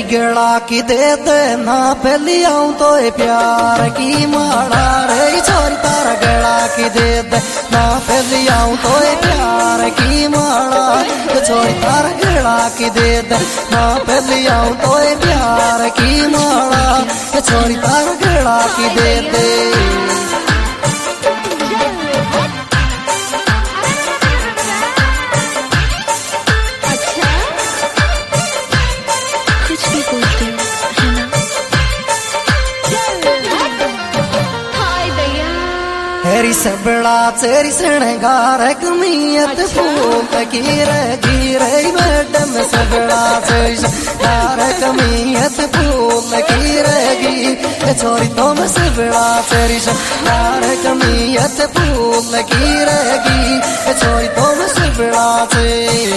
गेड़ा की दे दे ना पहली आऊं तो प्यार की माला रे छोरी तारा गेड़ा की दे दे ना पहली आऊं तो प्यार की माला छोरी तारा गेड़ा की दे दे ना पहली आऊं तो प्यार की माला छोरी तारा गेड़ा की दे दे। तेरी सबड़ा तेरी शृंगार कमियत फूल गिरे गिरे मैडम सबड़ा तेरी शृंगार कमियत फूल गिरे गी छोरी तुम सबड़ा तेरी शृंगार कमियत फूल गिरे गी छोरी तुम सबड़ा से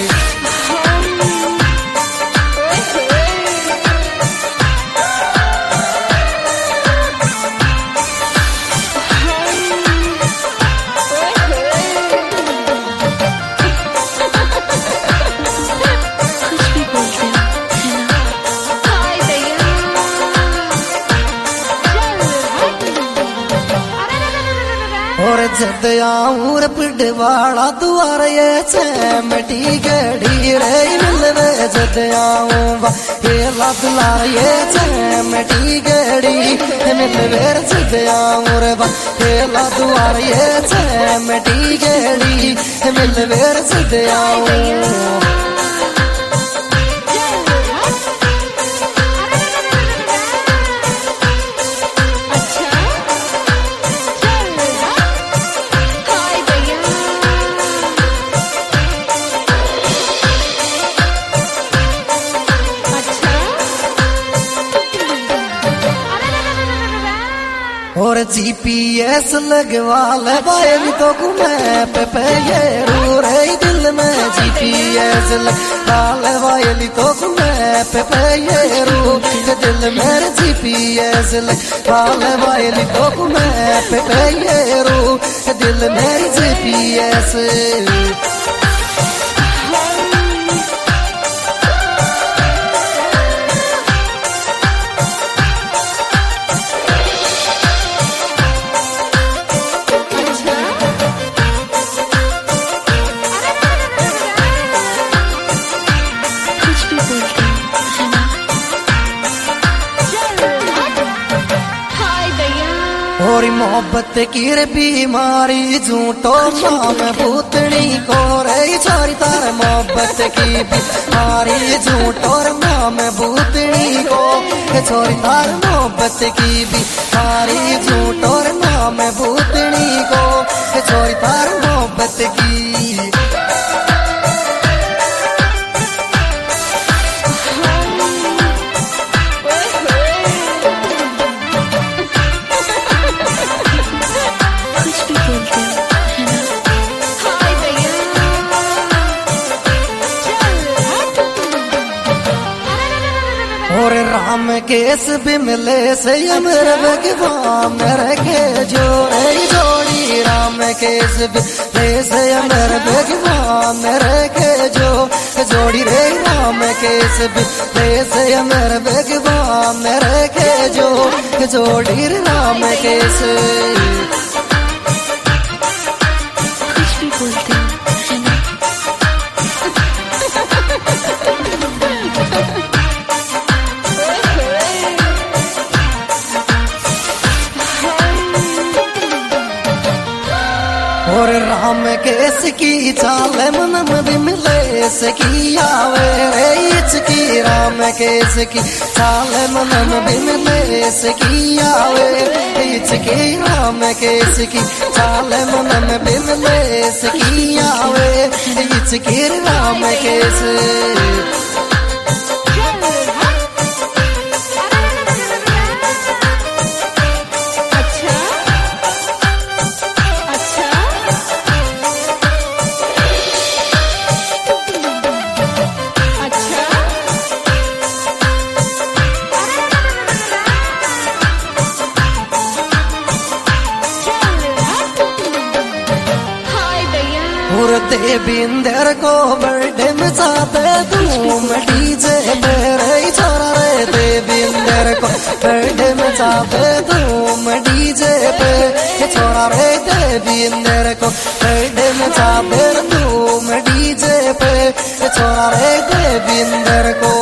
और जद आऊं पिंडवाड़ा द्वार ये चैमटी गड़ी रे मिलवे जद आऊं ये लाल ये चैमटी गड़ी मिलवे जद आऊं रे ये द्वार ये चैमटी गड़ी मिलवे जद आऊं। और जीपीएस लगवा ले बायल तो मैप पे ये रू रे दिल में जीपीएस लगवा ले बायल तो मैप पे ये रू दिल में जीपीएस लगवा ले बायल तो मैप पे ये रू दिल में जीपीएस। और मोहब्बत की बीमारी झूठो नाम भूतनी को रे छोरी तार मोहब्बत की बीमारी झूठो नाम भूतनी को छोरी तार मोहब्बत की बीमारी झूठो नाम भूतनी को छोरी तार मोहब्बत की। और राम केस भी मिले से अमर भगवान रखे जो जोड़ी राम केस भी मिले से अमर भगवान रखे जो जोड़ी रे राम केस भी मिले से अमर भगवान रखे जो जोड़ी राम केस। और राम केस की चाल मन भी मिले सकी आवे रे की राम केस की चाल मन भी मिले सकी आवे की राम केस की चाल मन भी मिले सकी आवे की राम केस। और और देविंदर को बर्थडे में चाहते धूम डीजे पे रे छोरा रे देविंदर को बर्थडे में चाहते धूम डीजे पे छोरा रे देविंदर को बर्थडे में चाहते धूम डीजे पे छोरा रे देविंदर को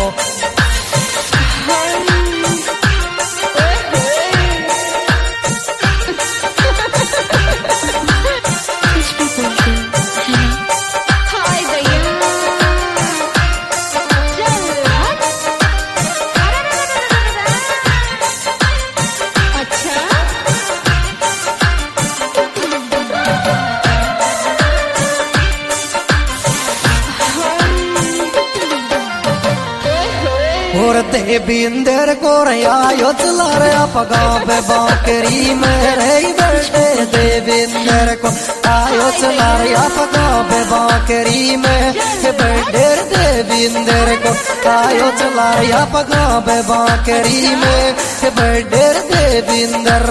और देविंदर को रयायो चला रहा पगा पे बाकरी में रे बर्थडे देविंदर को आयो चला रहा पगा पे बाकरी में बर्थडे देविंदर को आयो चला रहा पगा पे बाकरी में बर्थडे देविंदर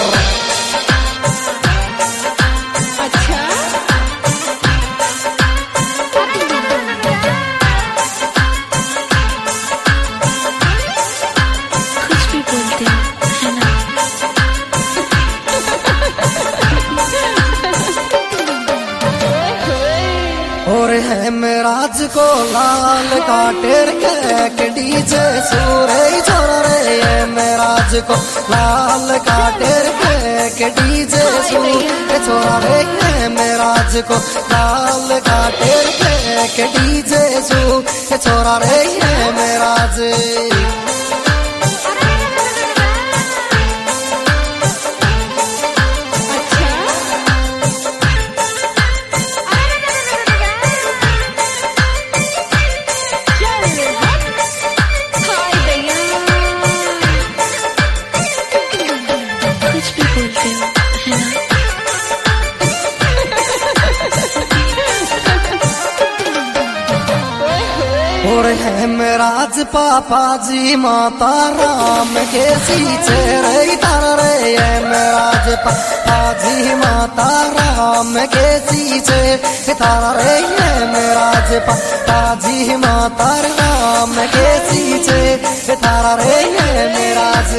और है मेराज को लाल काटेर के डीजे सूरे छोरा रे है मेराज को लाल काटेर के डीजे सूरे छोरा रे है मेराज को लाल काटेर के डीजे सूरे छोरा रे है मेराज और है मेराज पापा जी माता राम के सीचे रे तारा रे है मेराज पापा जी माता राम के सीचे तारा रे है मेराज पापा जी माता राम के सीचे तारा रे है मेराज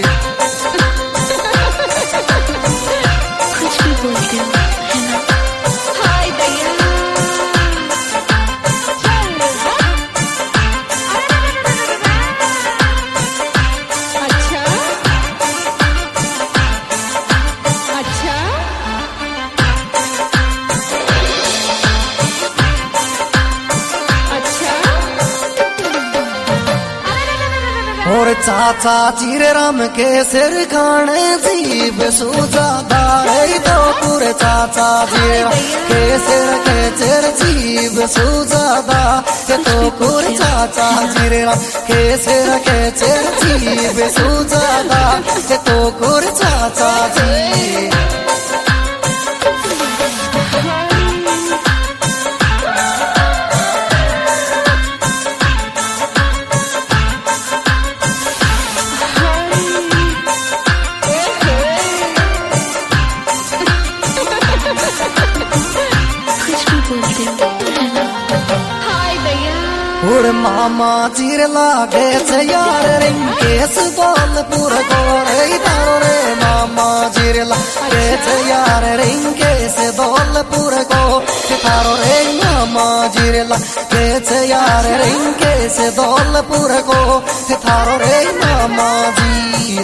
कुछ भी बोलते हो है ना। हाय भैया और चाचा जीरे राम के सिर खाने जीव सूजादा रे तो पूरे चाचा जीरे राम के सिर के चिर जीव सूजादा तो पूरे चाचा जीरे राम के सिर के चिर जीव सूजादा तो पूरे चाचा जी उड़ मामा चीर लागे से यार रिंकेस दौलपुर को रे तारो रे मामा चीर लागे से यार रिंकेस दौलपुर को तारो रे मामा चीर लागे से यार रिंकेस दौलपुर को तारो रे मामा जी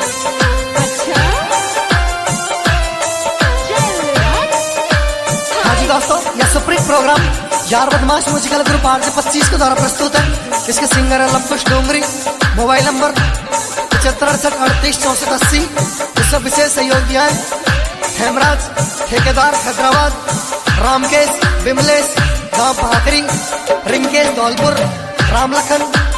हाँ जी दोस्तों यह सुप्रीम प्रोग्राम यार बदमाश म्यूजिकल ग्रुप 825 के द्वारा प्रस्तुत है। इसके सिंगर है लवकुश डोंगरी। Mobile number 75 38 64 80। इसमें विशेष सहयोगी है हेमराज ठेकेदार हैदराबाद, रामकेश विमलेश गांव भाकरी, रिंकेश धौलपुर, रामलखन